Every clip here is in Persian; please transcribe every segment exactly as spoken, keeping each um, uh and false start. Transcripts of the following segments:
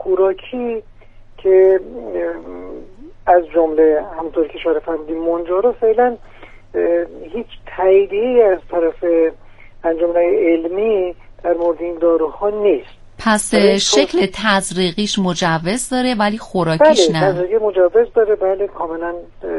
خوراکی که از جمله همونطور که اشاره فرمودیم مونجارو فعلا هیچ تاییدی از طرف انجمن‌های علمی در مورد این داروها نیست. پس شکل تزریقیش مجوز داره ولی خوراکیش بله، نه. تزریقی مجوز داره، بله، کاملا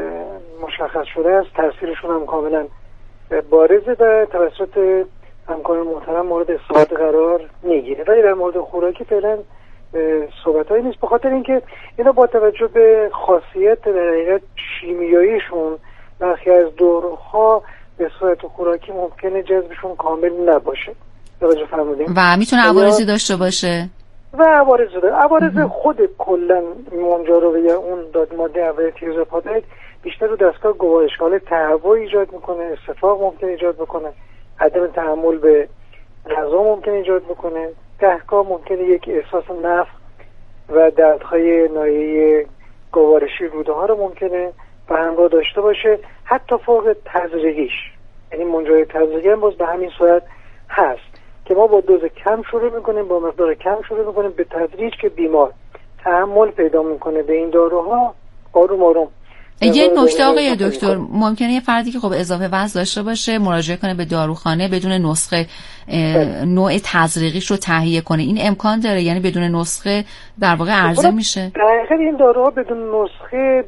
مشخص شده است، تاثیرشون هم کاملا بارزه و توسط همکاران محترم مورد استفاده قرار میگیره، ولی در مورد خوراکی فعلا صحبتایی نیست، به خاطر اینکه اینا با توجه به خاصیت در حقیقت شیمیاییشون برخی از داروها به صورت خوراکی ممکنه جذبشون کامل نباشه. توجه فرمودین؟ و میتونه عوارضی داشته باشه و عوارض داره. عوارض خود کلا مونجارو یا اون داد ماده اول تیروزاپاتید بیشتر رو دستگاه گوارش‌های تهوع ایجاد میکنه، استفراغ ممکن ایجاد بکنه، عدم تحمل به غذا ممکن ایجاد بکنه، گهگاه ممکنه یک احساس نفخ و دردهای ناحیه گوارشی روده ها رو ممکنه به همراه داشته باشه، حتی فوق تزریقیش. یعنی مونجارو تزریقی هم باز به همین صورت هست که ما با دوز کم شروع میکنیم، با مقدار کم شروع میکنیم، به تدریج که بیمار تحمل پیدا میکنه به این داروها آروم آروم. یه نکته آقای دکتر، ممکنه یه فردی که خب اضافه وزن داشته باشه مراجعه کنه به داروخانه بدون نسخه نوع تزریقیش رو تهیه کنه، این امکان داره؟ یعنی بدون نسخه در واقع عرضه میشه؟ در حقیقت این داروها بدون نسخه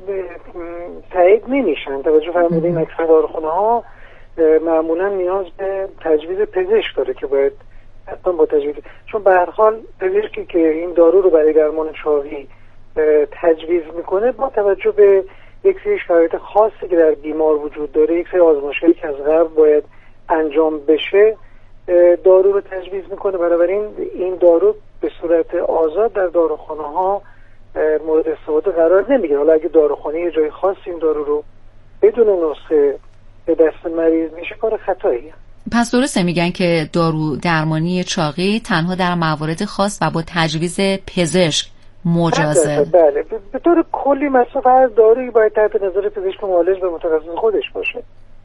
تایید نمیشن. توجه فرمودین اکثر داروخانه ها معمولا نیاز به تجویز پزشک داره که باید حتما با تجویز، چون به هر حال پزشکی که این دارو رو برای درمان چاقی تجویز میکنه با توجه به یک سری شرایط خاصی که در بیمار وجود داره، یک سری آزمایش‌هایی که از قبل باید انجام بشه، دارو رو تجویز میکنه. بنابراین این دارو به صورت آزاد در داروخانه‌ها مورد استفاده قرار نمیگیره. حالا اگه داروخانه یه جای خاص این دارو رو بدون نسخه به دست مریض میشه، کار خطاییه. پس درسته میگن که دارو درمانی چاقی تنها در موارد خاص و با تجویز پزشک مجازه؟ بله، به طور کلی مصرف هر دارویی باید تحت نظر پزشک معالج و متخصص خودش باشه.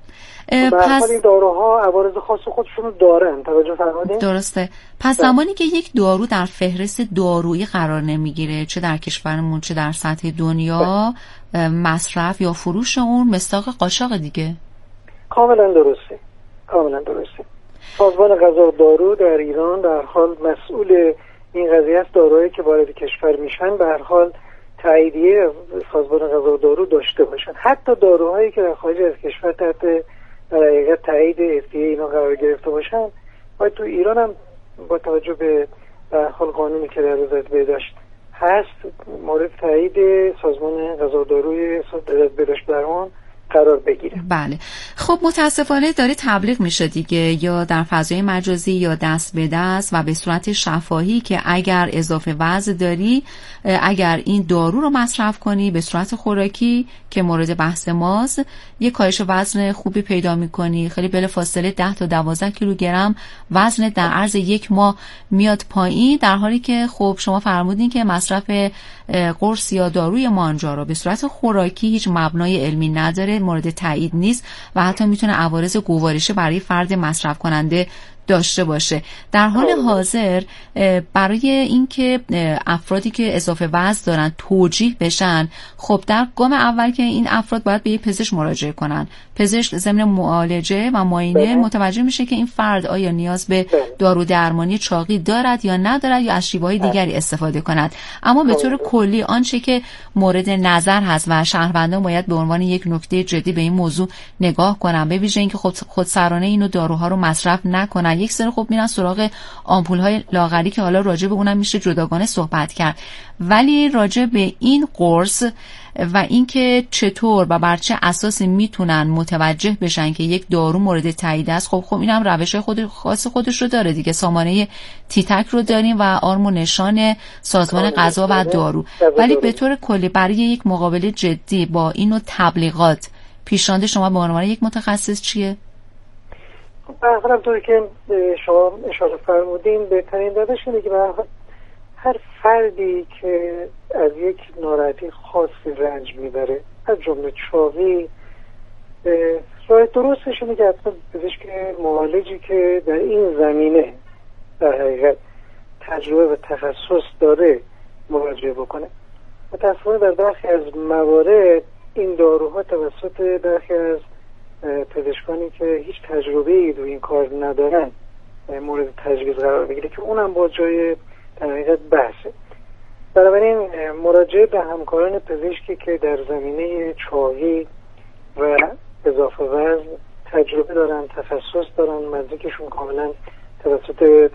پس این داروها عوارض خاص خودشونو دارن. توجه فرمودین؟ درسته. پس زمانی که یک دارو در فهرست دارویی قرار نمیگیره، چه در کشورمون چه در سطح دنیا، مصرف یا فروش اون مصداق قاچاق دیگه. کاملا درسته، کاملا درسته. سازمان غذا و دارو در ایران در حال مسئول این قضیه است. داروهایی که وارد کشور میشن به هر حال تاییدیه سازمان غذا و دارو داشته باشن. حتی داروهایی که در خارج از کشور تحت در حقیقت تایید اف دی ای اینا قرار گرفته باشن باید تو ایران هم با توجه به در حال قانونی که در وزارت بهداشت هست مورد تایید سازمان غذا و داروی بهداشت درمان قرار بگیره. بله. خب متاسفانه داره تبلیغ میشه دیگه، یا در فضای مجازی یا دست به دست و به صورت شفاهی که اگر اضافه وزن داری، اگر این دارو رو مصرف کنی به صورت خوراکی که مورد بحث ماست، یه کاهش وزن خوبی پیدا میکنی، خیلی بلافاصله ده تا دوازده کیلوگرم وزن در عرض یک ماه میاد پایین، در حالی که خب شما فرمودین که مصرف قرص یا داروی مانجارو به صورت خوراکی هیچ مبنای علمی نداره، مورد تایید نیست و حتی میتونه عوارض گوارشی برای فرد مصرف کننده داشته باشه. در حال حاضر برای اینکه افرادی که اضافه وزن دارن توجیه بشن، خب در گام اول که این افراد باید به یک پزشک مراجعه کنن. پزشک ضمن معالجه و معاینه متوجه میشه که این فرد آیا نیاز به دارو درمانی چاقی دارد یا ندارد یا از شیوه‌های دیگری استفاده کند. اما به طور کلی آنچه که مورد نظر هست و شهروندان باید به عنوان یک نکته جدی به این موضوع نگاه کنن، به ویژه اینکه خود خودسرانه اینو داروها رو مصرف نکنن. یک سری خب میرن سراغ آمپول‌های لاغری که حالا راجع به اونم میشه جداگانه صحبت کرد، ولی راجع به این قرص و اینکه چطور و بر چه اساسی میتونن متوجه بشن که یک دارو مورد تایید است، خب خب اینم روش خود خاص خودش رو داره دیگه. سامانه تیتک رو داریم و آرم و نشان سازمان غذا و دارو، ولی به طور کلی برای یک مقابله جدی با این نوع تبلیغات پیشنهاد شما به عنوان یک متخصص چیه؟ به هر حال طوری که شما اشاره فرمودین بهترین روش اینه که به هر فردی که از یک ناراحتی خاصی رنج میبره از جمله چاقی، راه درستش اینه که حتما پزشک معالجی که در این زمینه در حقیقت تجربه و تخصص داره مراجعه متاسفانه در برخی از موارد این داروها توسط برخی از پزشکانی که هیچ تجربه‌ای در این کار ندارن مورد تجویز قرار بگیره که اونم با جای در حقیقت بحثه. بنابراین مراجعه به همکاران پزشکی که در زمینه چاقی و اضافه وزن تجربه دارن، تخصص دارن، مدرکشون کاملا توسط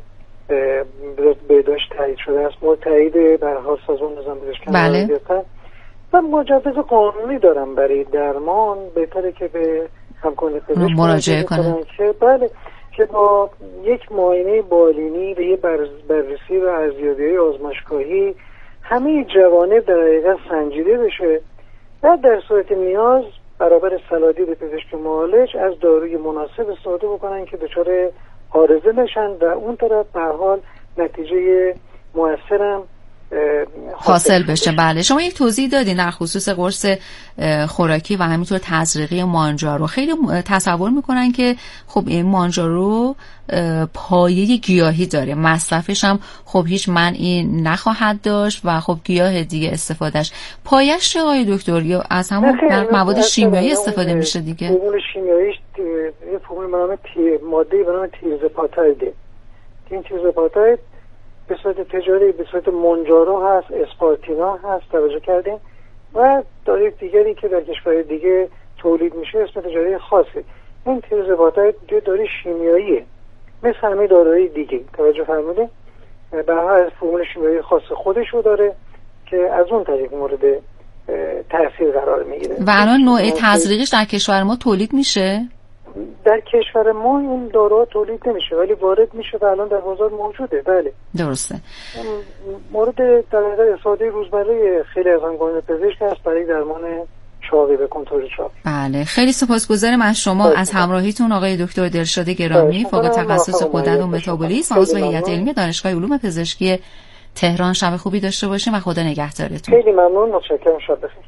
بهداشت تایید شده است، مورد تایید به هر حال سازمان نظام پزشکی بله. و مجوز قانونی دارن برای درمان، بهتره که به همکاران پزشک مراجعه کنن که بله که با یک معاینه بالینی و یه بررسی و ارزیابی آزمایشگاهی همه جوانب در حقیقت سنجیده بشه و در صورت نیاز برابر صلاحیت پزشک معالج از داروی مناسب استفاده بکنن که دچار عارضه نشن و اون طرف به هر حال نتیجه موثرم حاصل بشه. بله شما یک توضیح دادین در خصوص قرص خوراکی و همینطور تزریقی مانجارو. خیلی تصور میکنن که خب این مانجارو پایه گیاهی داره، مصرفش هم خب هیچ منعی نخواهد داشت و خب گیاه دیگه استفادهش. پایش چه آقای دکتر؟ یا از همون مواد شیمیایی استفاده میشه دیگه؟ فرمول شیمیاییش یه فرمول به نام ماده به نام تیرزپاتایده. این تیرزپاتاید به صورت تجاری به صورت مونجارو هست، اسپارتینا هست، توجه کردیم، و داروی دیگری که در کشور دیگه تولید میشه اسم تجاری خاصه. این تیرزپاتاید یه داروی شیمیاییه مثل همه داروهای دیگه، توجه فرمودین؟ به هر از فرمول شیمیایی خاص خودش رو داره که از اون طریق مورد تاثیر قرار میگیره. و الان نوع تزریقش در کشور ما تولید میشه؟ در کشور ما این داروها تولید نمیشه ولی وارد میشه و الان در بازار موجوده. بله درسته. مورد در واقع استفاده روزمره خیلی از همکاران پزشک هست برای درمان چاقی و کنترل چاقی. بله خیلی سپاسگزارم از شما از همراهیتون آقای دکتر دلشاد گرامی، فوق تخصص غدد و متابولیسم، عضو هیئت علمی دانشگاه علوم پزشکی تهران. شب خوبی داشته باشین و خدا نگهدارتون. خیلی ممنون، متشکرم. شب بخیر.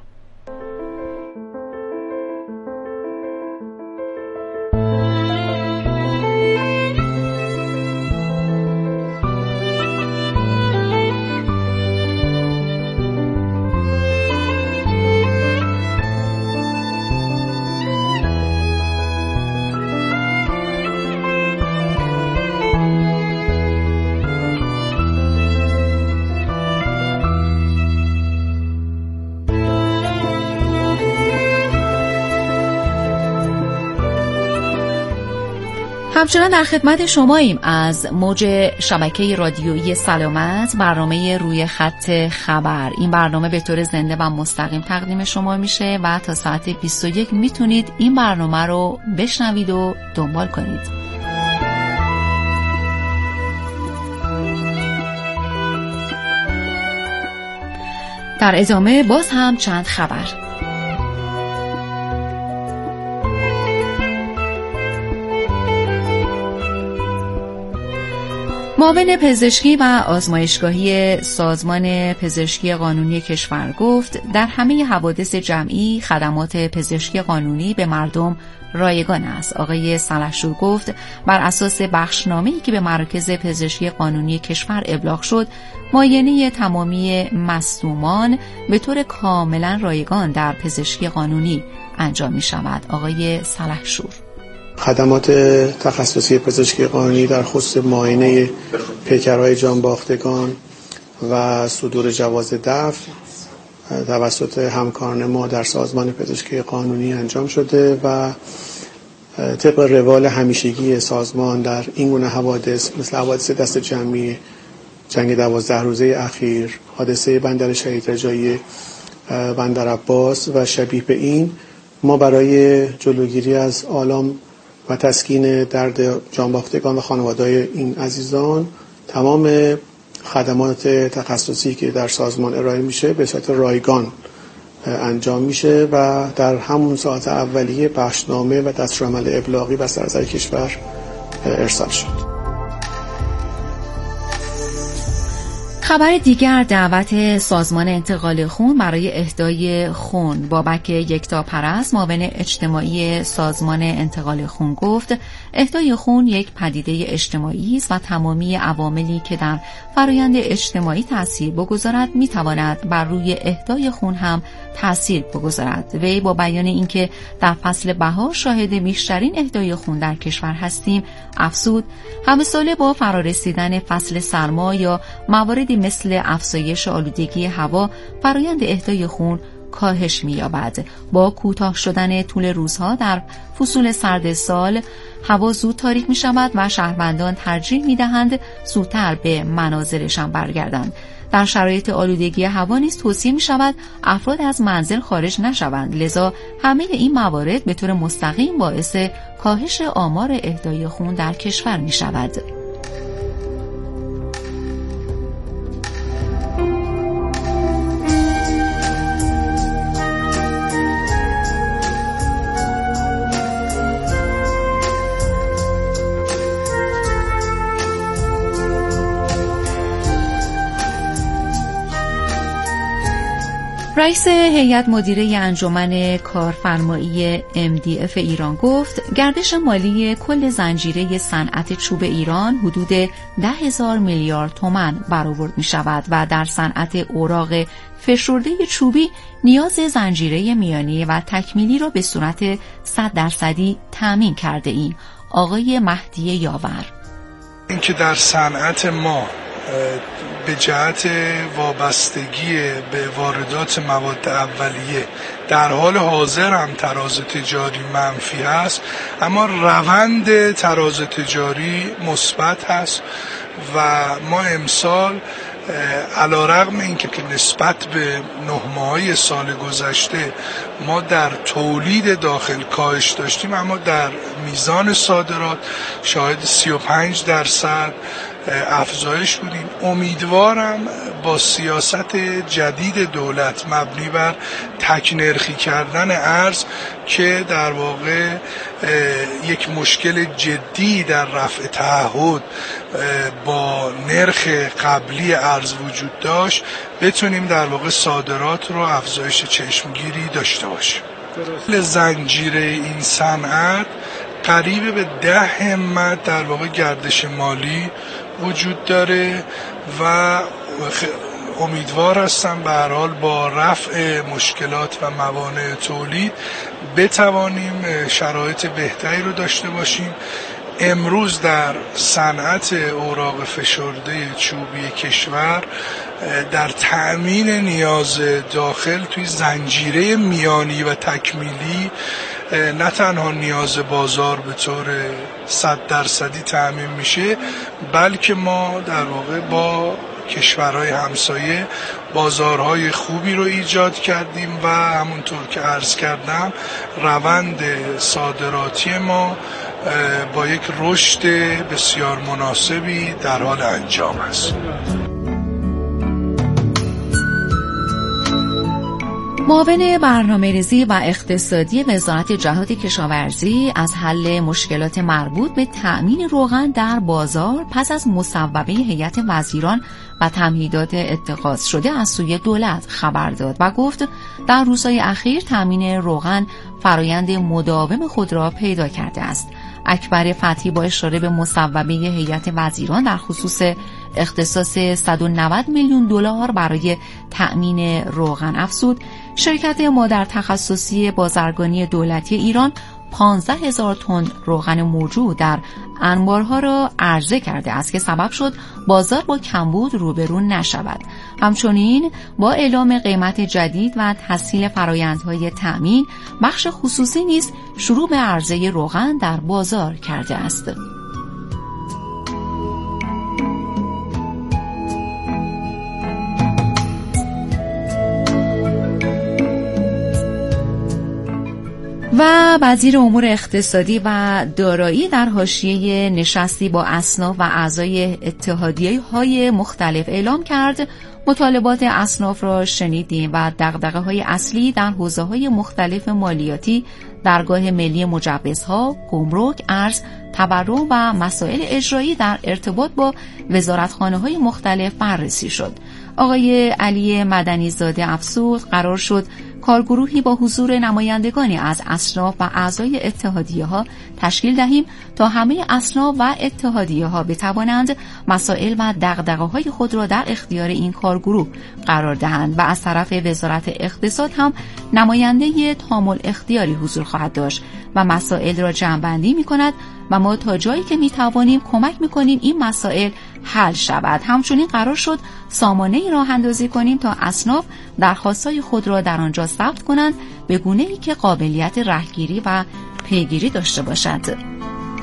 همچنان در خدمت شماییم از موج شبکه رادیویی سلامت، برنامه روی خط خبر. این برنامه به طور زنده و مستقیم تقدیم شما میشه و تا ساعت بیست و یک میتونید این برنامه رو بشنوید و دنبال کنید. در ادامه باز هم چند خبر. معاون پزشکی و آزمایشگاهی سازمان پزشکی قانونی کشور گفت در همه حوادث جمعی خدمات پزشکی قانونی به مردم رایگان است. آقای سلحشور گفت بر اساس بخشنامه‌ای که به مراکز پزشکی قانونی کشور ابلاغ شد، معاینه تمامی مصدومان به طور کاملا رایگان در پزشکی قانونی انجام می شود. آقای سلحشور خدمات تخصصی پزشکی قانونی در خصوص معاینه پیکرهای جانباختگان و صدور جواز دفع توسط همکاران ما در سازمان پزشکی قانونی انجام شده و طبق روال همیشگی سازمان در این گونه حوادث مثل حوادث دست جمعی جنگ دوازده روزه اخیر، حادثه بندر شهید رجایی بندر عباس و شبیه به این، ما برای جلوگیری از آلام و تسکین درد جانباختگان و خانواده‌های این عزیزان تمام خدمات تخصصی که در سازمان ارائه میشه به صورت رایگان انجام میشه و در همون ساعت اولیه بخشنامه و دستورالعمل ابلاغی و سراسر کشور ارسال شد. خبر دیگر دعوت سازمان انتقال خون برای اهدای خون. بابک یکتاپرست معاون اجتماعی سازمان انتقال خون گفت اهدای خون یک پدیده اجتماعی است و تمامی عواملی که در فرایند اجتماعی تأثیر بگذارد میتواند بر روی اهدای خون هم تأثیر بگذارد. وی با بیان اینکه در فصل بهار شاهد بیشترین اهدای خون در کشور هستیم افزود همه ساله با فرارسیدن فصل سرما یا مواردی مثل افزایش آلودگی هوا فرایند اهدای خون کاهش می‌یابد. با کوتاه شدن طول روزها در فصول سرد سال هوا زود تاریک می‌شود و شهروندان ترجیح می‌دهند زودتر به منازلشان برگردند. در شرایط آلودگی هوا نیز توصیه می‌شود افراد از منزل خارج نشوند، لذا همه این موارد به طور مستقیم باعث کاهش آمار اهدای خون در کشور می‌شود. رئیس هیئت مدیره انجمن کارفرمایی ام دی اف ایران گفت گردش مالی کل زنجیره صنعت چوب ایران حدود ده هزار میلیارد تومان برآورد می شود و در صنعت اوراق فشرده چوبی نیاز زنجیره میانی و تکمیلی را به صورت صد درصدی تامین کرده ایم. آقای مهدی یاور: اینکه در صنعت ما به جهت وابستگی به واردات مواد اولیه در حال حاضر هم تراز تجاری منفی هست، اما روند تراز تجاری مثبت هست و ما امسال علیرغم اینکه که نسبت به نه ماهه سال گذشته ما در تولید داخل کاهش داشتیم، اما در میزان صادرات شاهد سی و پنج درصد افزایش بودیم. امیدوارم با سیاست جدید دولت مبنی بر تکنرخی کردن ارز که در واقع یک مشکل جدی در رفع تعهد با نرخ قبلی ارز وجود داشت، بتونیم در واقع صادرات رو افزایش چشمگیری داشته باشیم. زنجیره این صنعت قریب به ده همت در واقع گردش مالی وجود داره و امیدوار هستم به هر حال با رفع مشکلات و موانع تولید بتوانیم شرایط بهتری رو داشته باشیم. امروز در صنعت اوراق فشرده چوبی کشور در تأمین نیاز داخل توی زنجیره میانی و تکمیلی نه تنها نیاز بازار به طور صد درصدی تأمین میشه، بلکه ما در واقع با کشورهای همسایه بازارهای خوبی رو ایجاد کردیم و همونطور که عرض کردم روند صادراتی ما با یک رشد بسیار مناسبی در حال انجام است. معاون برنامه‌ریزی و اقتصادی وزارت جهاد کشاورزی از حل مشکلات مربوط به تأمین روغن در بازار پس از مصوبه هیئت وزیران و تمهیدات اتخاذ شده از سوی دولت خبر داد و گفت در روزهای اخیر تأمین روغن فرایند مداوم خود را پیدا کرده است. اکبر فتحی با اشاره به مصوبه هیئت وزیران در خصوص اختصاص صد و نود میلیون دلار برای تأمین روغن افزود شرکت مادر تخصصی بازرگانی دولتی ایران پانزده هزار تن روغن موجود در انبارها را عرضه کرده است که سبب شد بازار با کمبود روبرو نشود. همچنین با اعلام قیمت جدید و تسهیل فرآیندهای تأمین بخش خصوصی نیز شروع به عرضه روغن در بازار کرده است. و وزیر امور اقتصادی و دارایی در حاشیه نشستی با اصناف و اعضای اتحادیه‌های مختلف اعلام کرد مطالبات اصناف را شنیدیم و دغدغه‌های اصلی در حوزه‌های مختلف مالیاتی، درگاه ملی مجوزها، گمرک، ارز، تورم و مسائل اجرایی در ارتباط با وزارتخانه‌های مختلف بررسی شد. آقای علی مدنی زاده افزود قرار شد کارگروهی با حضور نمایندگانی از اصناف و اعضای اتحادیه‌ها تشکیل دهیم تا همه اصناف و اتحادیه‌ها بتوانند مسائل و دغدغه‌های خود را در اختیار این کارگروه قرار دهند و از طرف وزارت اقتصاد هم نماینده تامل اختیاری حضور خواهد داشت و مسائل را جمع‌بندی می‌کند و ما تا جایی که می‌توانیم کمک می‌کنیم این مسائل حل شود. همچنین قرار شد سامانه‌ای راه اندازی کنیم تا اصناف درخواست‌های خود را در آنجا ثبت کنند به گونه‌ای که قابلیت رهگیری و پیگیری داشته باشد.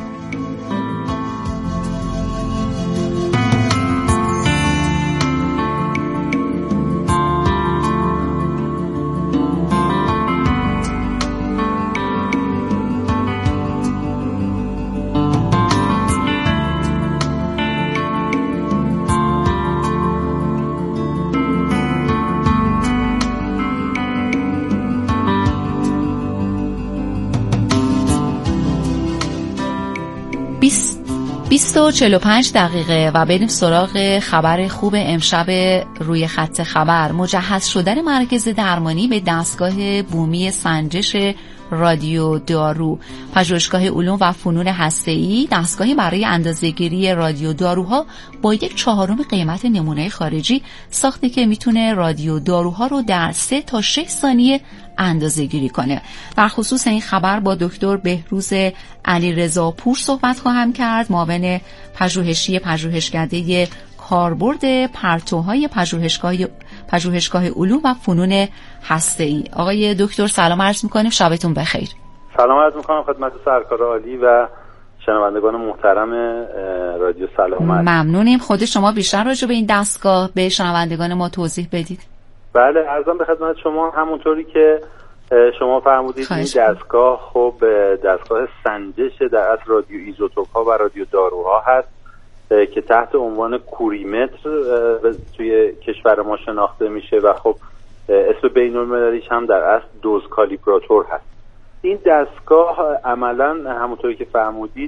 بیست و چهل و پنج دقیقه و بریم سراغ خبر خوب امشب روی خط خبر. مجهز شدن مرکز درمانی به دستگاه بومی سنجش رادیو دارو. پژوهشگاه علوم و فنون هسته‌ای دستگاهی برای اندازه‌گیری رادیو داروها با یک چهارم قیمت نمونه خارجی ساخته که میتونه رادیو داروها رو در سه تا شش ثانیه اندازه‌گیری کنه. در خصوص این خبر با دکتر بهروز علیرضا پور صحبت خواهم کرد، معاون پژوهشی پژوهشکده کاربرد پرتوهای پژوهشگاه پژوهشگاه علوم و فنون هسته‌ای. آقای دکتر سلام عرض می‌کنیم، شبتون بخیر. سلام عرض می‌کنم خدمت سرکار عالی و شنوندگان محترم رادیو سلام. ممنونیم. خود شما بیشتر راجع به این دستگاه به شنوندگان ما توضیح بدید. بله، عرضم به خدمت شما همونطوری که شما فرمودید این دستگاه خب دستگاه سنجش در اصل رادیو ایزوتوپ‌ها و رادیو داروها هست که تحت عنوان کوریمتر توی کشور ما شناخته میشه و خب اسم بین‌المللیش هم در اصل دوز کالیبراتور هست. این دستگاه عملاً همونطوری که فرمودید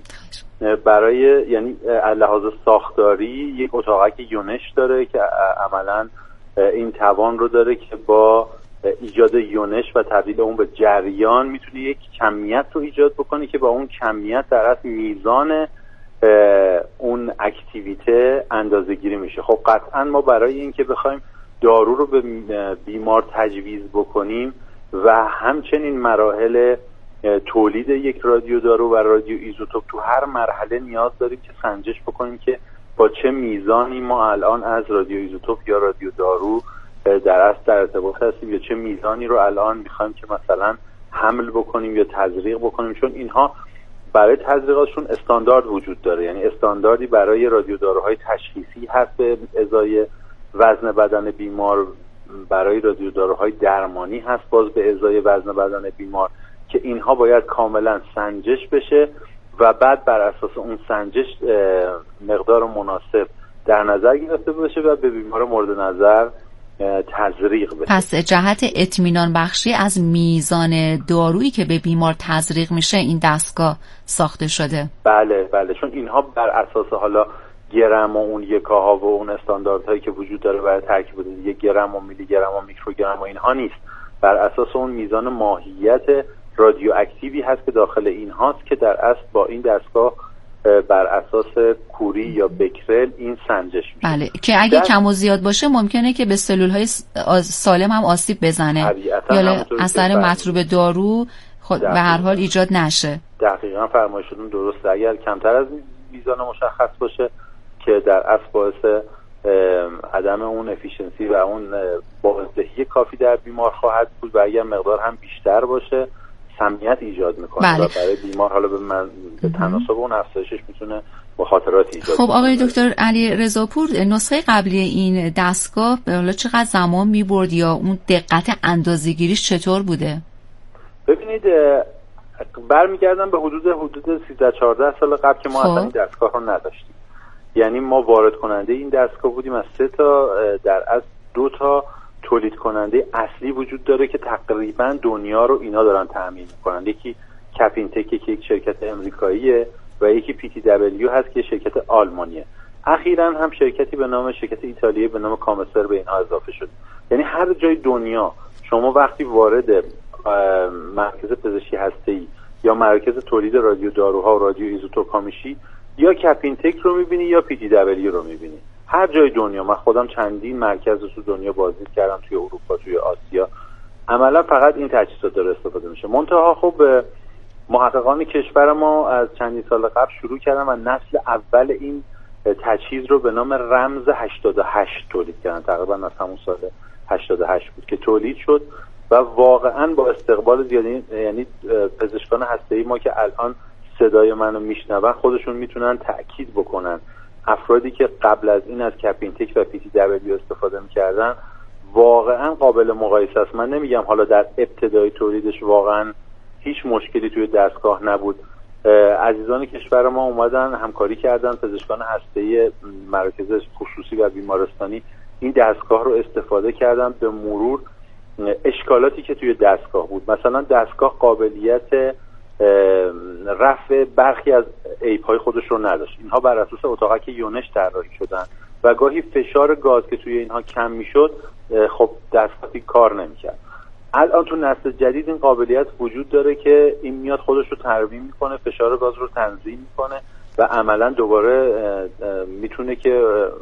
برای یعنی لحاظ ساختاری یک اتاقک یونش داره که عملاً این توان رو داره که با ایجاد یونش و تبدیل اون به جریان میتونه یک کمیت رو ایجاد بکنه که با اون کمیت در اصل میزان اون اکتیویته اندازه گیری میشه. خب قطعا ما برای اینکه بخوایم دارو رو به بیمار تجویز بکنیم و همچنین مراحل تولید یک رادیو دارو و رادیو ایزوتوپ تو هر مرحله نیاز داریم که سنجش بکنیم که با چه میزانی ما الان از رادیو ایزوتوپ یا رادیو دارو در اصل در ارتباط هستیم یا چه میزانی رو الان میخوایم که مثلا حمل بکنیم یا تزریق بکنیم، چون اینها برای تزریقاتشون استاندارد وجود داره. یعنی استانداردی برای رادیو داروهای تشخیصی هست به ازای وزن بدن بیمار، برای رادیو داروهای درمانی هست باز به ازای وزن بدن بیمار که اینها باید کاملا سنجش بشه و بعد بر اساس اون سنجش مقدار مناسب در نظر گرفته بشه و به بیمار مورد نظر تزریق بشه. پس جهت اطمینان بخشی از میزان دارویی که به بیمار تزریق میشه این دستگاه ساخته شده. بله بله، چون اینها بر اساس حالا گرم و اون یکاها و اون استانداردهایی که وجود داره برای ترکیب دیگه گرم و میلی گرم و میکروگرم و اینها نیست، بر اساس اون میزان ماهیت رادیو اکتیوی هست که داخل این هاست که در اصل با این دستگاه بر اساس کوری یا بکرل این سنجش میشه. بله، که اگه کم و زیاد باشه ممکنه که به سلول‌های سالم هم آسیب بزنه یا اثر مطلوب دارو خود به هر حال ایجاد نشه. دقیقاً فرمایشتون درسته. اگر کمتر از میزان مشخص باشه که در اصل باعث عدم اون افیشنسی و اون بازدهی کافی در بیمار خواهد بود و اگر مقدار هم بیشتر باشه سمیت ایجاد میکنه. بله. و برای بیمار حالا به, من... به تناسب اون افزایشش میتونه مخاطرات ایجاد خب آقای دکتر علی رضا پور، نسخه قبلی این دستگاه حالا چقدر زمان میبرد یا اون دقت اندازه‌گیریش چطور بوده؟ ببینید برمیگردم به حدود حدود سیزده چهارده سال قبل که ما اصلا این دستگاه رو نداشتیم. یعنی ما وارد کننده این دستگاه بودیم، از سه تا در از دو تا تولید کننده اصلی وجود داره که تقریبا دنیا رو اینا دارن تامین میکنن. یکی کپینتک که یک شرکت امریکاییه و یکی پی تی دبلیو هست که شرکت آلمانیه. اخیراً هم شرکتی به نام شرکت ایتالیایی به نام کامسر به اینها اضافه شد. یعنی هر جای دنیا شما وقتی وارد مرکز پزشکی هسته‌ای یا مرکز تولید رادیو داروها و رادیو ایزوتوپ‌ها میشی، یا کپینتک رو میبینی یا پی تی دبلیو رو میبینی. هر جای دنیا. من خودم چندین مرکز رو تو دنیا بازدید کردم، توی اروپا، توی آسیا. عملا فقط این تجهیزات داره استفاده میشه. منتها خب محققان کشور ما از چندین سال قبل شروع کردن و نسل اول این تجهیز رو به نام رمز هشتاد و هشت تولید کردن. تقریبا از همون سال هشتاد و هشت بود که تولید شد و واقعا با استقبال زیادی. یعنی پزشکان هسته‌ای ما که الان صدای منو میشنون خودشون میتونن تأکید بکنن افرادی که قبل از این از کپینتک و پی تی دبلیو استفاده میکردن واقعا قابل مقایسه است. من نمیگم حالا در ابتدای تولیدش واقعا هیچ مشکلی توی دستگاه نبود. عزیزان کشور ما اومدن همکاری کردن، پزشکان هسته‌ای مراکز خصوصی و بیمارستانی این دستگاه رو استفاده کردن. به مرور اشکالاتی که توی دستگاه بود، مثلا دستگاه قابلیت رفع برخی از عیب‌های خودش رو نداشت. اینها بر اساس اتاقک یونش طراحی شدن و گاهی فشار گاز که توی اینها کم میشد خب دستگاهی کار نمیکرد. الان تو نسل جدید این قابلیت وجود داره که این میاد خودش رو ترمیم میکنه، فشار گاز رو تنظیم میکنه و عملا دوباره میتونه که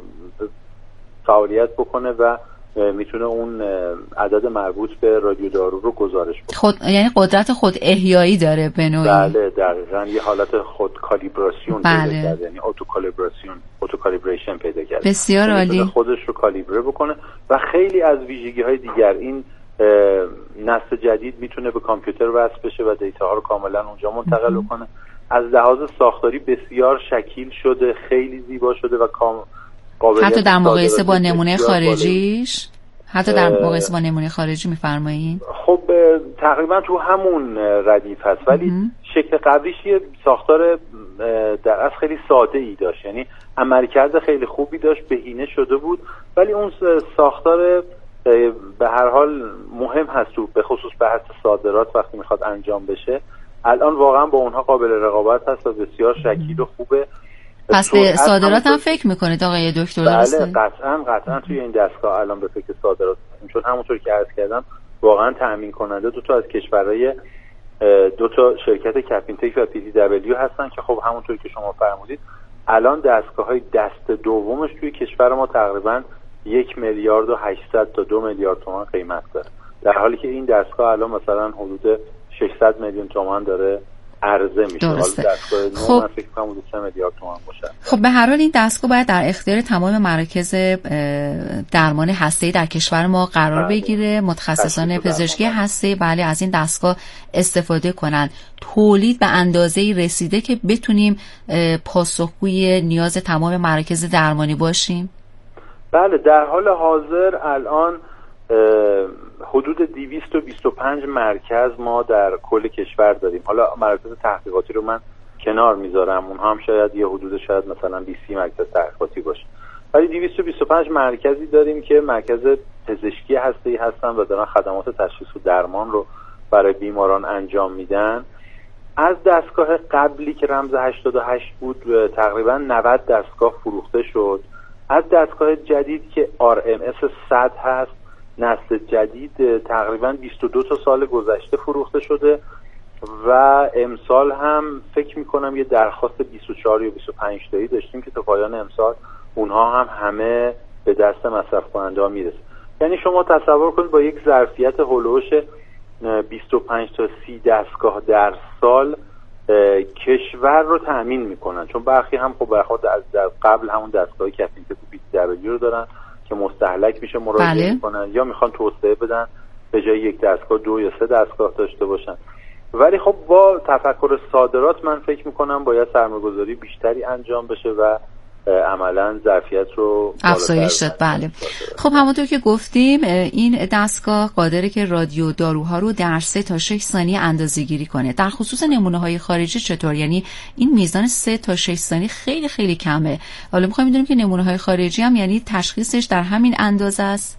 فعالیت بکنه و میتونه اون عدد مربوط به رادیو دارو رو گزارش بکنه. خود یعنی قدرت خود احیایی داره به نوعی. بله دقیقاً یه حالت خود کالیبراسیون بله. پیدا کرده، یعنی اتو کالیبراسیون اتو کالیبریشن پیدا کرده. بسیار عالی. خودش رو کالیبره بکنه و خیلی از ویژگی‌های دیگر. این نسل جدید میتونه به کامپیوتر وصل بشه و دیتاها رو کاملا اونجا منتقل بکنه. از لحاظ ساختاری بسیار شکیل شده، خیلی زیبا شده و کام حتی در مقایسه با نمونه خارجیش حتی در مقایسه با نمونه خارجی میفرمایید؟ خب تقریبا تو همون ردیف هست، ولی شکل قبلیش یه ساختار در اصل خیلی ساده ای داشت. یعنی عملکرد خیلی خوبی داشت، بهینه شده بود، ولی اون ساختار به هر حال مهم هست تو به خصوص بحث صادرات وقتی میخواد انجام بشه. الان واقعا با اونها قابل رقابت هست و بسیار شکیل و خوبه. پس به صادرات هم فکر میکنید آقای دکتر؟ بله قطعا قطعا توی این دستگاه الان به فکر صادرات هستیم، چون همونطور که عرض کردم واقعا تأمین کننده دو تا از کشورهای دو تا شرکت کپینتک و پی تی دبلیو هستن که خب همونطور که شما فرمودید الان دستگاه‌های دست دومش توی کشور ما تقریبا یک میلیارد و هشتصد تا دو میلیارد تومان قیمت داره، در حالی که این دستگاه الان مثلا حدود ششصد میلیون تومان داره عرضه میشه. حالا دستگاه نو خب من فکر کنم حدود سه میلیارد تومان باشه. خب به هر حال این دستگاه باید در اختیار تمام مراکز درمان هسته‌ای در کشور ما قرار بله. بگیره. متخصصان پزشکی هسته‌ای بله از این دستگاه استفاده کنن. تولید به اندازه‌ای رسیده که بتونیم پاسخگوی نیاز تمام مراکز درمانی باشیم؟ بله در حال حاضر الان حدود دویست و بیست و پنج مرکز ما در کل کشور داریم. حالا مراکز تحقیقاتی رو من کنار میذارم، اونها هم شاید یه حدود شاید مثلا بیست مرکز تحقیقاتی باشه، ولی دویست و بیست و پنج مرکزی داریم که مرکز پزشکی هسته‌ای هستن و دارن خدمات تشخیص و درمان رو برای بیماران انجام میدن. از دستگاه قبلی که رمز هشتاد و هشت بود تقریبا نود دستگاه فروخته شد. از دستگاه جدید که آر ام اس صد هست نسل جدید تقریبا بیست و دو تا سال گذشته فروخته شده و امسال هم فکر میکنم یه درخواست بیست و چهار یا بیست و پنج تایی داشتیم که تا پایان امسال اونها هم همه به دست مصرف کننده ها میرسه. یعنی شما تصور کنید با یک ظرفیت هولوش بیست و پنج تا سی دستگاه در سال کشور رو تأمین میکنن، چون برخی هم خب برخورد از قبل همون دستگاه کپینتک و پی تی دبلیو رو دارن که مستهلک میشه مراجعه بله. میکنن یا میخوان توسعه بدن به جای یک دستگاه دو یا سه دستگاه داشته باشن. ولی خب با تفکر صادرات من فکر میکنم باید سرمایه‌گذاری بیشتری انجام بشه و عملا ظرفیت رو افزایش داد. بله. خب همونطور که گفتیم این دستگاه قادره که رادیو داروها رو در سه تا شش ثانیه اندازه‌گیری کنه. در خصوص نمونه‌های خارجی چطور؟ یعنی این میزان سه تا شش ثانیه خیلی خیلی کمه. حالا می‌خوایم بدونیم که نمونه‌های خارجی هم یعنی تشخیصش در همین اندازه است؟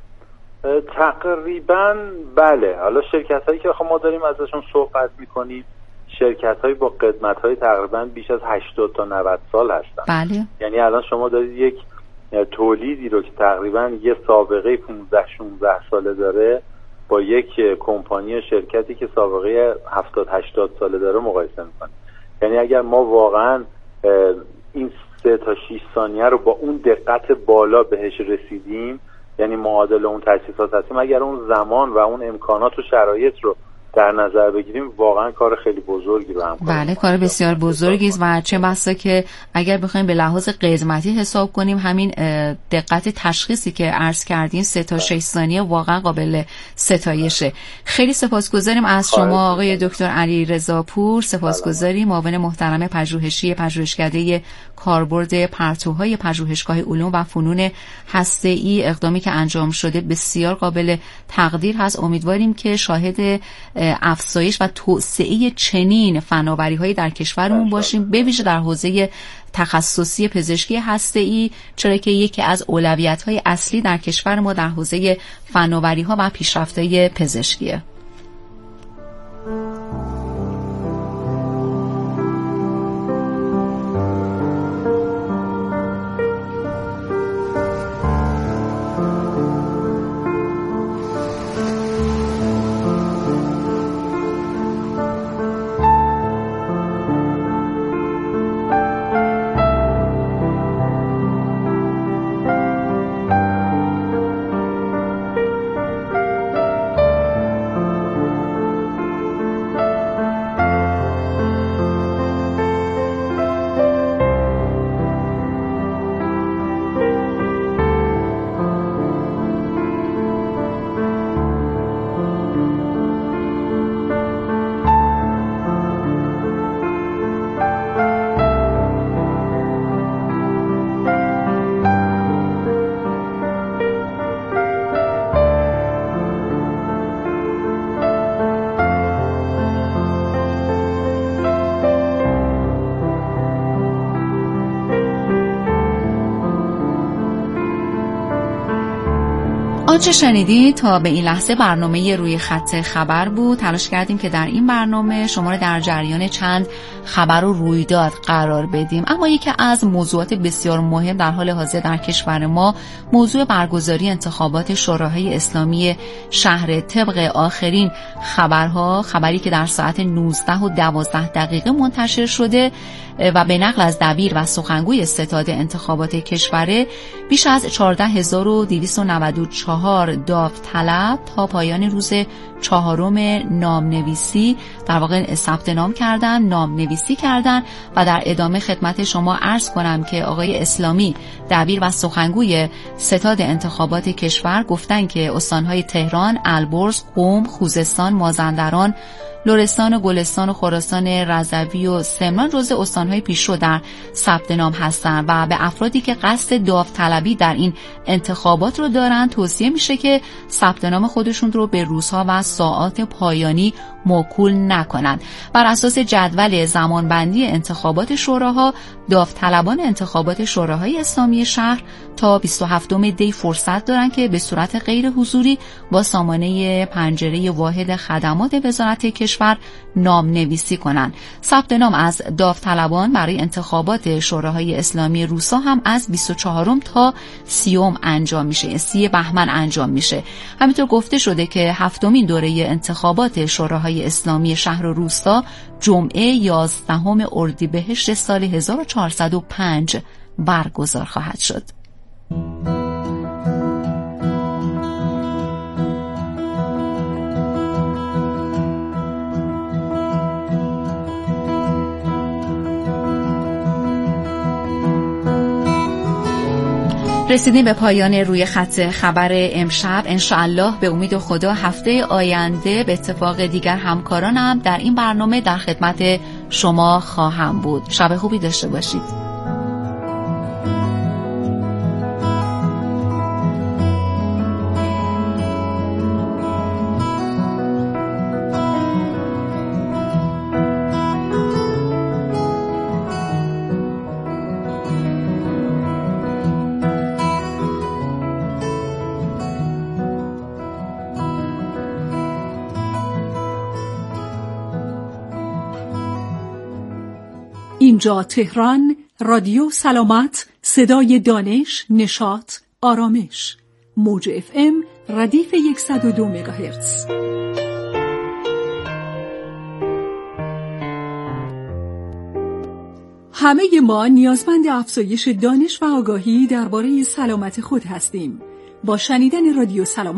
تقریبا بله. حالا شرکت‌هایی که ما داریم ازشون صحبت می‌کنیم شرکت‌هایی با قدمت‌های تقریبا بیش از هشتاد تا نود سال هستن. بله. یعنی الان شما دارید یک تولیدی رو که تقریبا یه سابقه پانزده شانزده ساله داره با یک کمپانی و شرکتی که سابقه هفتاد هشتاد ساله داره مقایسه می‌کنید. یعنی اگر ما واقعا این سه تا شش ثانیه رو با اون دقت بالا بهش رسیدیم، یعنی معادل اون تجهیزات هستیم، اگر اون زمان و اون امکانات و شرایط رو در نظر بگیریم واقعا کار خیلی بزرگی رو هم کنیم. بله کار بسیار بزرگی است و چه بسا که اگر بخوایم به لحاظ قدمتی حساب کنیم همین دقت تشخیصی که عرض کردین سه تا شش ثانیه واقعا قابل ستایشه. خیلی سپاسگزاریم از شما آقای دکتر علیرضا پور، سپاسگزاریم معاون محترم پژوهشی پژوهشکده کاربرد پرتوهای پژوهشگاه علوم و فنون هسته‌ای. اقدامی که انجام شده بسیار قابل تقدیر هست. امیدواریم که شاهد افزایش و توسعه چنین فناوری‌هایی در کشورمون باشیم، به ویژه در حوزه تخصصی پزشکی هسته‌ای، چرا که یکی از اولویت‌های اصلی در کشور ما در حوزه فناوری‌ها و پیشرفت‌های پزشکیه. آنچه شنیدید تا به این لحظه برنامه روی خط خبر بود. تلاش کردیم که در این برنامه شما را در جریان چند خبر و رویداد قرار بدیم، اما یکی از موضوعات بسیار مهم در حال حاضر در کشور ما موضوع برگزاری انتخابات شوراهای اسلامی شهر. طبق آخرین خبرها، خبری که در ساعت نوزده و دوازده دقیقه منتشر شده و به نقل از دبیر و سخنگوی ستاد انتخابات کشور، بیش از چهارده هزار و دویست و نود و چهار داوطلب تا پایان روز چهارم نامنویسی در واقع ثبت نام کردن، نامنویسی کردن و در ادامه خدمت شما عرض کنم که آقای اسلامی دبیر و سخنگوی ستاد انتخابات کشور گفتن که استانهای تهران، البرز، قم، خوزستان، مازندران، لرستان و گلستان و خراسان رضوی و سمنان جزو استانهای پیشرو در ثبت نام هستند و به افرادی که قصد داوطلبی در این انتخابات رو دارن توصیه میشه که ثبت نام خودشون رو به روزها و ساعات پایانی موکول نکنند. بر اساس جدول زمانبندی انتخابات شوراها، داوطلبان انتخابات شوراهای اسلامی شهر تا بیست و هفتم دی فرصت دارن که به صورت غیر حضوری با سامانه پنجره واحد خدمات وزارت کشور نام نویسی کنند. ثبت نام از داوطلبان برای انتخابات شوراهای اسلامی روسا هم از بیست و چهارم تا سیوم انجام میشه، سی بهمن انجام میشه. همینطور گفته شده که هفتمین دوره انتخابات شوراهای اسلامی شهر و روستا جمعه یازدهم اردیبهشت سال هزار و چهارصد و پنج برگزار خواهد شد. رسیدیم به پایان روی خط خبر امشب. انشاءالله به امید خدا هفته آینده به اتفاق دیگر همکارانم در این برنامه در خدمت شما خواهم بود. شب خوبی داشته باشید. اینجا تهران، رادیو سلامت، صدای دانش، نشاط، آرامش. موج اف ام ردیف صد و دو مگاهرتز. همه ما نیازمند افزایش دانش و آگاهی درباره سلامت خود هستیم. با شنیدن رادیو سلامت